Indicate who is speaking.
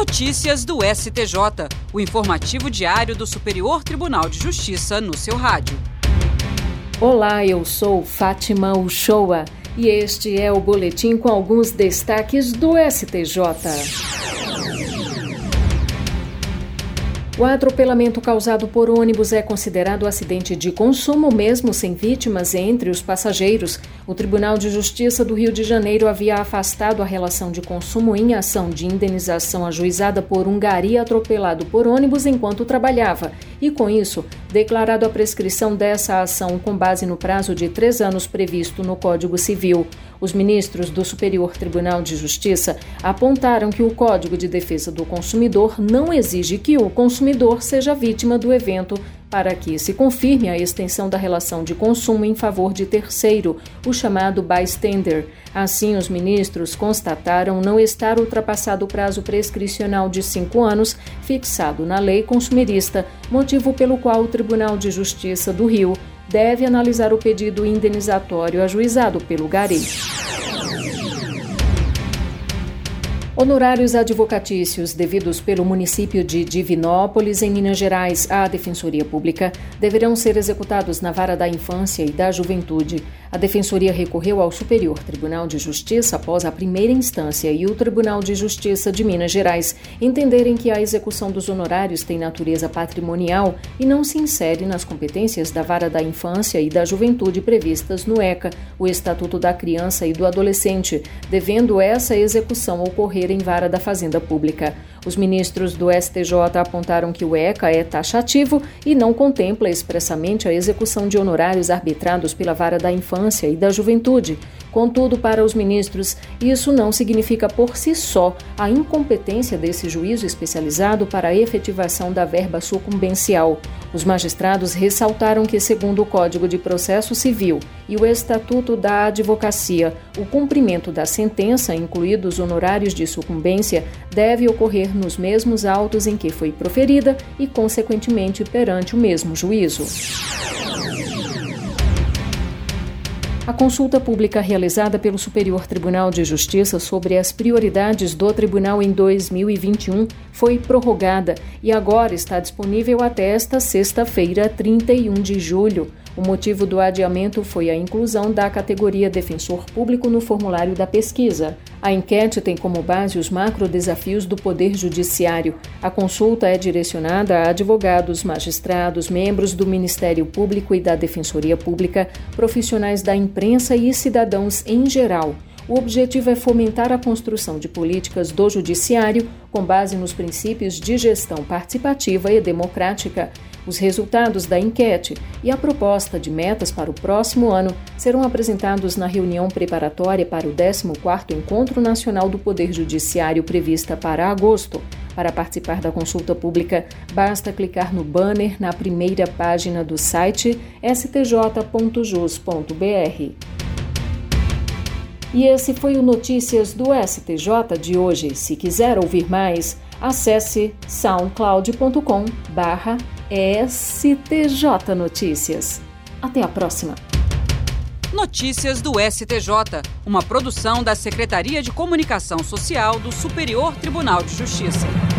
Speaker 1: Notícias do STJ, o informativo diário do Superior Tribunal de Justiça no seu rádio.
Speaker 2: Olá, eu sou Fátima Uchoa e este é o boletim com alguns destaques do STJ. O atropelamento causado por ônibus é considerado acidente de consumo, mesmo sem vítimas entre os passageiros. O Tribunal de Justiça do Rio de Janeiro havia afastado a relação de consumo em ação de indenização ajuizada por um gari atropelado por ônibus enquanto trabalhava e, com isso, declarado a prescrição dessa ação com base no prazo de 3 anos previsto no Código Civil. Os ministros do Superior Tribunal de Justiça apontaram que o Código de Defesa do Consumidor não exige que o consumidor seja vítima do evento para que se confirme a extensão da relação de consumo em favor de terceiro, o chamado bystander. Assim, os ministros constataram não estar ultrapassado o prazo prescricional de 5 anos fixado na lei consumerista, motivo pelo qual o Tribunal de Justiça do Rio deve analisar o pedido indenizatório ajuizado pelo gari. Honorários advocatícios devidos pelo município de Divinópolis, em Minas Gerais, à Defensoria Pública, deverão ser executados na Vara da Infância e da Juventude. A Defensoria recorreu ao Superior Tribunal de Justiça após a primeira instância e o Tribunal de Justiça de Minas Gerais entenderem que a execução dos honorários tem natureza patrimonial e não se insere nas competências da Vara da Infância e da Juventude previstas no ECA, o Estatuto da Criança e do Adolescente, devendo essa execução ocorrer em Vara da Fazenda Pública. Os ministros do STJ apontaram que o ECA é taxativo e não contempla expressamente a execução de honorários arbitrados pela Vara da Infância e da Juventude. Contudo, para os ministros, isso não significa por si só a incompetência desse juízo especializado para a efetivação da verba sucumbencial. Os magistrados ressaltaram que, segundo o Código de Processo Civil e o Estatuto da Advocacia, o cumprimento da sentença, incluídos honorários de sucumbência, deve ocorrer nos mesmos autos em que foi proferida e, consequentemente, perante o mesmo juízo. A consulta pública realizada pelo Superior Tribunal de Justiça sobre as prioridades do Tribunal em 2021 foi prorrogada e agora está disponível até esta sexta-feira, 31 de julho. O motivo do adiamento foi a inclusão da categoria Defensor Público no formulário da pesquisa. A enquete tem como base os macrodesafios do Poder Judiciário. A consulta é direcionada a advogados, magistrados, membros do Ministério Público e da Defensoria Pública, profissionais da imprensa e cidadãos em geral. O objetivo é fomentar a construção de políticas do Judiciário com base nos princípios de gestão participativa e democrática. Os resultados da enquete e a proposta de metas para o próximo ano serão apresentados na reunião preparatória para o 14º Encontro Nacional do Poder Judiciário prevista para agosto. Para participar da consulta pública, basta clicar no banner na primeira página do site stj.jus.br. E esse foi o Notícias do STJ de hoje. Se quiser ouvir mais, acesse soundcloud.com/STJ Notícias. Até a próxima.
Speaker 1: Notícias do STJ, uma produção da Secretaria de Comunicação Social do Superior Tribunal de Justiça.